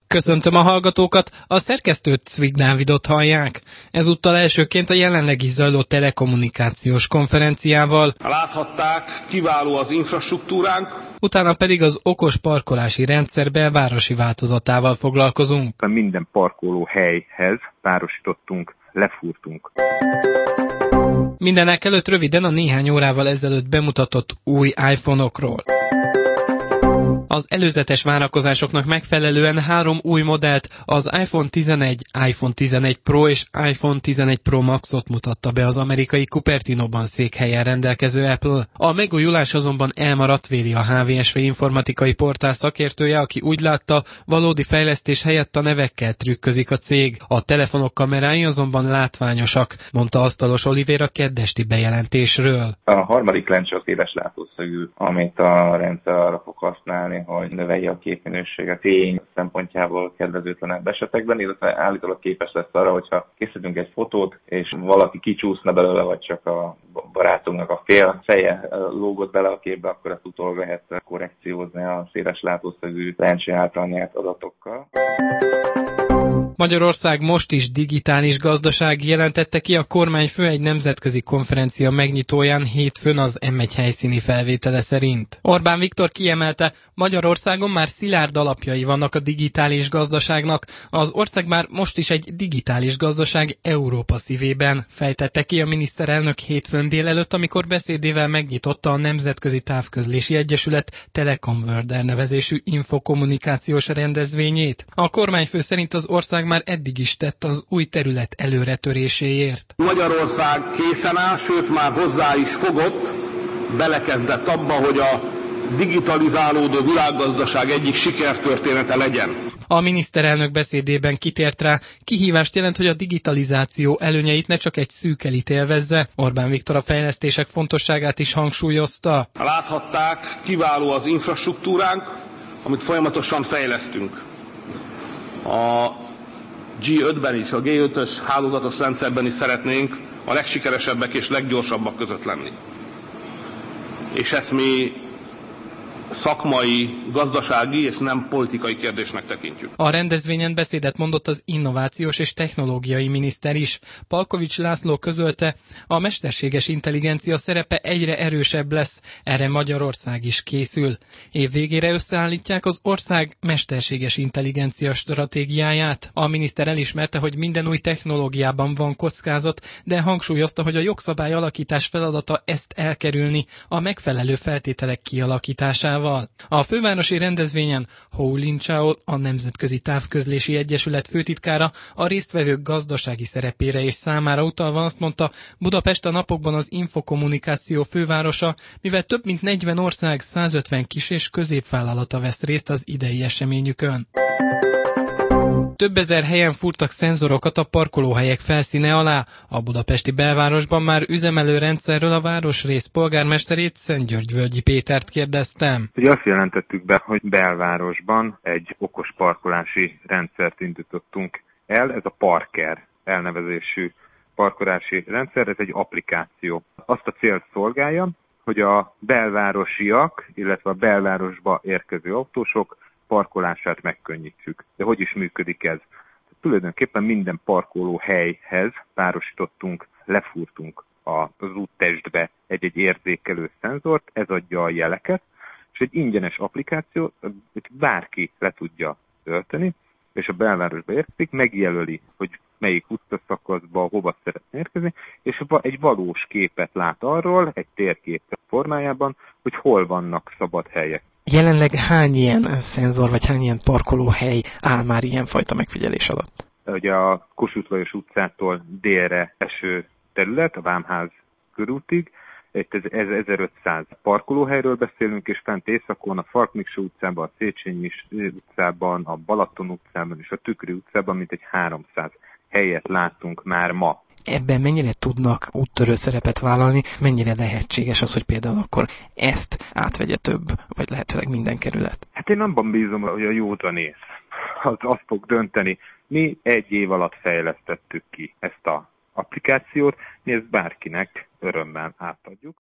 Köszöntöm a hallgatókat, a szerkesztőt Cvik Dávidot hallják. Ezúttal elsőként a jelenleg is zajló telekommunikációs konferenciával. Láthatták, kiváló az infrastruktúránk. Utána pedig az okos parkolási rendszer belvárosi változatával foglalkozunk. Minden parkoló helyhez párosítottunk, lefúrtunk. Mindenek előtt röviden a néhány órával ezelőtt bemutatott új iPhone-okról. Az előzetes várakozásoknak megfelelően 3 új modellt, az iPhone 11, iPhone 11 Pro és iPhone 11 Pro Maxot mutatta be az amerikai Cupertinoban székhelyen rendelkező Apple. A megújulás azonban elmaradt, véli a HVSV informatikai portál szakértője, aki úgy látta, valódi fejlesztés helyett a nevekkel trükközik a cég. A telefonok kamerái azonban látványosak, mondta Asztalos Olivér a keddesti bejelentésről. A harmadik lencse az éles látószögű, amit a rendszer arra fog használni, hogy növelje a képminőséget fény szempontjából kedvezőtlenebb esetekben, illetve állítólag képes lesz arra, hogyha készítünk egy fotót, és valaki kicsúszna belőle, vagy csak a barátunknak a fél feje lógott bele a képbe, akkor ezt utólag lehet korrekciózni a széles látószögű lencse által nyert adatokkal. Magyarország most is digitális gazdaság, jelentette ki a kormányfő egy nemzetközi konferencia megnyitóján hétfőn az M1 helyszíni felvétele szerint. Orbán Viktor kiemelte, Magyarországon már szilárd alapjai vannak a digitális gazdaságnak, az ország már most is egy digitális gazdaság Európa szívében, fejtette ki a miniszterelnök hétfőn délelőtt, amikor beszédével megnyitotta a Nemzetközi Távközlési Egyesület Telekomworld nevezésű infokommunikációs rendezvényét. A kormányfő szerint az ország már eddig is tett az új terület előretöréséért. Magyarország készen áll, sőt már hozzá is fogott, belekezdett abba, hogy a digitalizálódó világgazdaság egyik sikertörténete legyen. A miniszterelnök beszédében kitért rá, kihívást jelent, hogy a digitalizáció előnyeit ne csak egy szűk elit élvezze. Orbán Viktor a fejlesztések fontosságát is hangsúlyozta. Láthatták, kiváló az infrastruktúránk, amit folyamatosan fejlesztünk. A G5-ben is, a G5-ös hálózatos rendszerben is szeretnénk a legsikeresebbek és leggyorsabbak között lenni. És ezt mi szakmai, gazdasági és nem politikai kérdésnek tekintjük. A rendezvényen beszédet mondott az innovációs és technológiai miniszter is. Palkovics László közölte, a mesterséges intelligencia szerepe egyre erősebb lesz, erre Magyarország is készül. Év végére összeállítják az ország mesterséges intelligencia stratégiáját. A miniszter elismerte, hogy minden új technológiában van kockázat, de hangsúlyozta, hogy a jogszabály alakítás feladata ezt elkerülni, a megfelelő feltételek kialakításával. A fővárosi rendezvényen Hou Lin-chao, a Nemzetközi Távközlési Egyesület főtitkára a résztvevők gazdasági szerepére és számára utalva azt mondta, Budapest a napokban az infokommunikáció fővárosa, mivel több mint 40 ország 150 kis- és középvállalata vesz részt az idei eseményükön. Több ezer helyen fúrtak szenzorokat a parkolóhelyek felszíne alá. A budapesti belvárosban már üzemelő rendszerről a városrész polgármesterét, Szentgyörgyvölgyi Pétert kérdeztem. Ugye azt jelentettük be, hogy belvárosban egy okos parkolási rendszert indítottunk el, ez a Parker elnevezésű parkolási rendszer, ez egy applikáció. Azt a célt szolgálja, hogy a belvárosiak, illetve a belvárosba érkező autósok parkolását megkönnyítsük. De hogy is működik ez? Tulajdonképpen minden parkoló helyhez párosítottunk, lefúrtunk az úttestbe egy érzékelő szenzort, ez adja a jeleket, és egy ingyenes applikáció, hogy bárki le tudja tölteni, és a belvárosba érkezik, megjelöli, hogy melyik utcaszakaszba, hova szeretne érkezni, és egy valós képet lát arról, egy térkép formájában, hogy hol vannak szabad helyek. Jelenleg hány ilyen szenzor, vagy hány ilyen parkolóhely áll már ilyenfajta megfigyelés alatt? Ugye a Kossuth Lajos utcától délre eső terület, a Vámház körútig, ez 1500 parkolóhelyről beszélünk, és fent északon, a Farkmiksa utcában, a Széchenyi utcában, a Balaton utcában és a Tükrű utcában mintegy 300 helyet látunk már ma. Ebben mennyire tudnak úttörő szerepet vállalni, mennyire lehetséges az, hogy például akkor ezt átvegye több, vagy lehetőleg minden kerület? Hát én abban bízom, hogy a józanész azt fog dönteni. Mi 1 év alatt fejlesztettük ki ezt az applikációt, mi ezt bárkinek örömmel átadjuk.